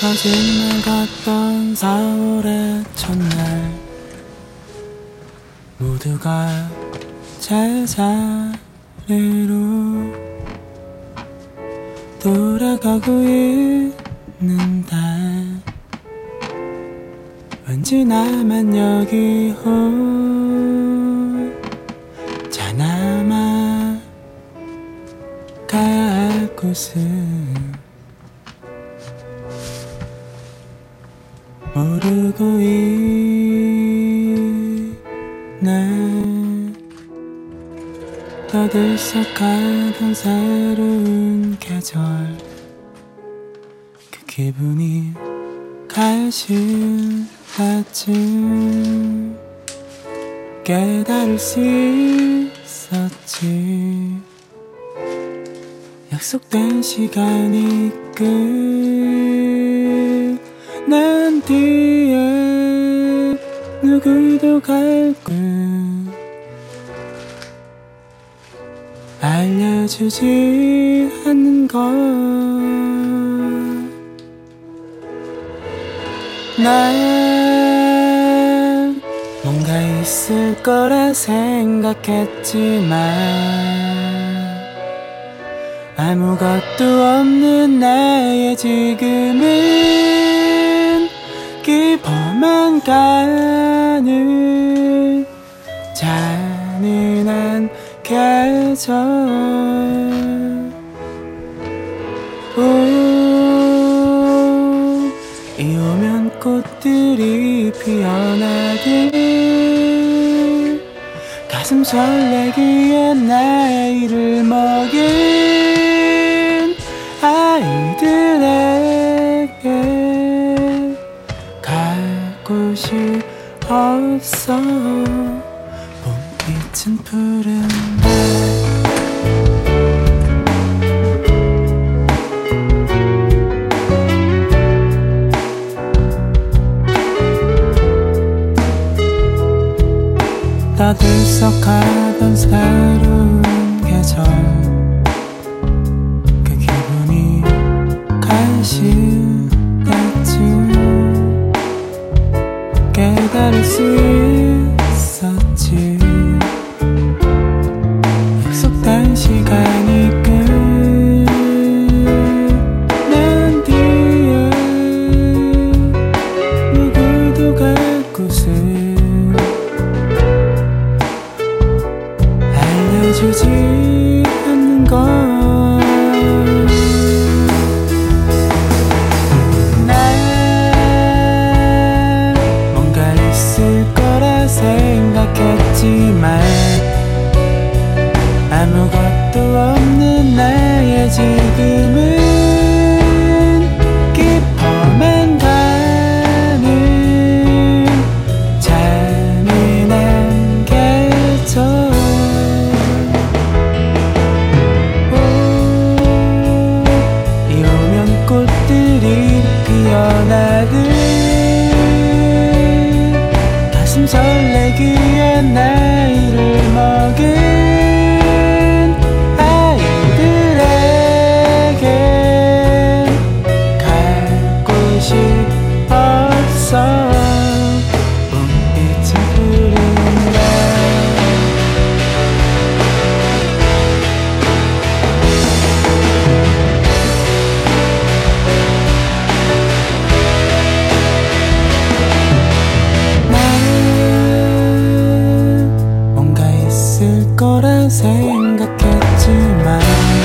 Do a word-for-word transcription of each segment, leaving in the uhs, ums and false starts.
거짓말 같던 사월의 첫날, 모두가 제자리로 돌아가고 있는데 왠지 나만 여기 혼자 남아 가야 할 곳은 모르고 있네. 떠들썩하던 새로운 계절, 그 기분이 가실 때쯤 깨달을 수 있었지. 약속된 시간이 끝난 뒤에 누구도 갈 걸 알려주지 않는 것. 난 뭔가 있을 거라 생각했지만 아무것도 없는 나의 지금은 깊어만 가는 잔인한 계절. 오, 이 오면 꽃들이 피어나듯 가슴 설레기에 나이를 먹인 아이들에게 가고 싶었어. 봄빛은 푸른데 떠들썩하던 새로운 계절, 그 기분이 가실 때쯤 깨달을 수 있었지. 약속된 시간이 끝난 뒤에 누구도 갈 곳을 알려주지 않는 것. 난 뭔가 있을 거라 생각했지만 아무것도 없는 나의 지금은 깊어만 가는 잔인한 계절. 꽃들이 피어나듯 가슴 설레기에 나이를 먹은 아이들에게 가고 싶었어. 봄빛은 푸른데 거라 생각했지만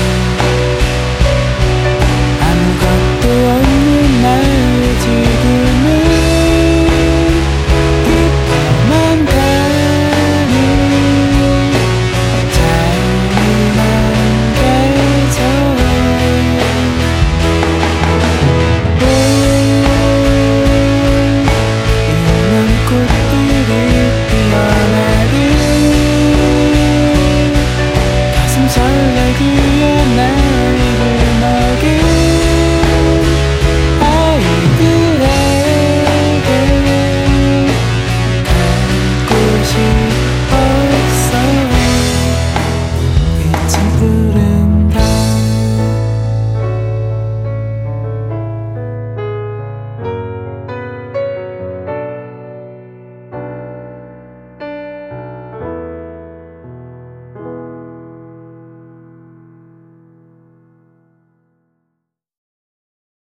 아무것도 없는 나의 지금은 깊어만 가는 잔인한 계절. 이런 꽃들이 피어나듯 설레기에 날